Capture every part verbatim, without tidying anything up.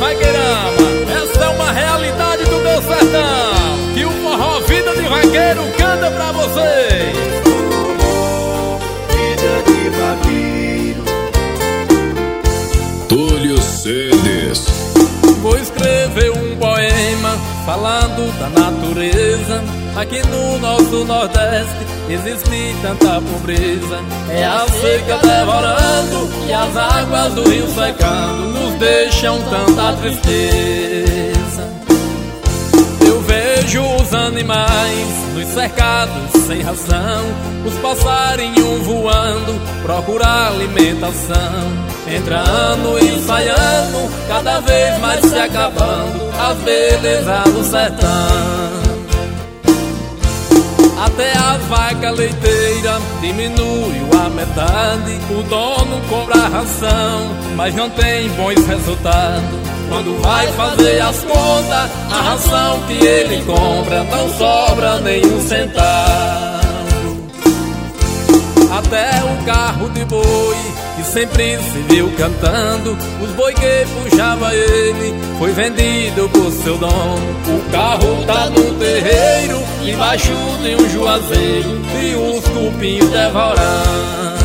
vaqueirama, essa é uma realidade do meu sertão, que o forró Vida de Vaqueiro canta pra vocês. Vida de vaqueiro. Túlio Cedes. Vou escrever um poema falando da natureza. Aqui no nosso Nordeste existe tanta pobreza. É a seca devorando e as águas do rio secando, nos deixam tanta tristeza. Eu vejo os animais nos cercados sem ração, os passarinhos voando procurar alimentação. Entra ano e sai ano, cada vez mais se acabando as belezas do sertão. Até as vacas leiteiras diminuiu a metade. O dono compra a ração, mas não tem bons resultados. Quando vai fazer as contas, a ração que ele compra não sobra nem um centavo. Até o carro de boi, que sempre se viu cantando, os boi que puxava ele foi vendido por seu dono. O carro tá no terreiro, embaixo de um juazeiro, e os cupinhos devorando.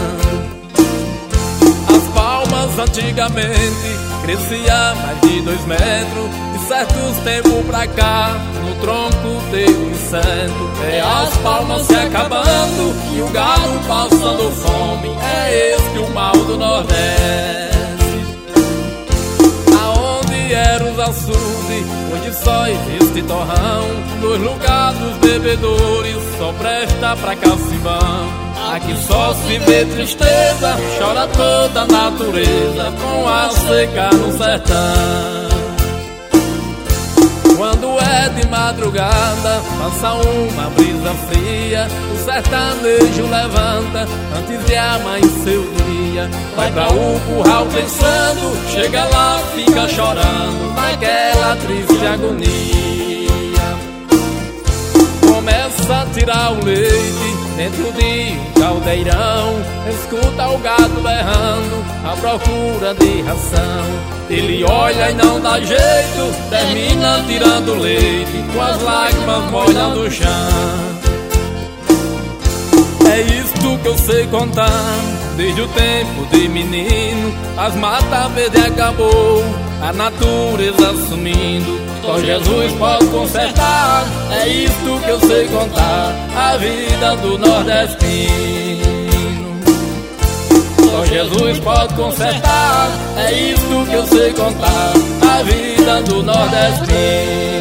As palmas antigamente crescia mais de dois metros, de certos tempos pra cá no tronco teve um inseto. É as palmas se acabando e o gado passando fome, é este o mal do Nordeste. Aonde eram os açudes, hoje só existe torrão. Nos lugares dos bebedores só presta pra cacivão. Aqui só se vê tristeza, chora toda a natureza com a seca no sertão. Quando é de madrugada, passa uma brisa fria, o sertanejo levanta antes de amanhecer o dia. Vai pra o curral pensando, chega lá, fica chorando naquela triste agonia. Começa a tirar o leite dentro de um caldeirão, escuta o gado berrando à procura de ração. Ele olha e não dá jeito, termina tirando leite com as lágrimas molhando o chão. É isto que eu sei contar, desde o tempo de menino. As matas verdes acabou, a natureza sumindo. Só Jesus pode consertar, é isto que eu sei contar, a vida do nordestino. Só Jesus pode consertar, é isto que eu sei contar, a vida do nordestino.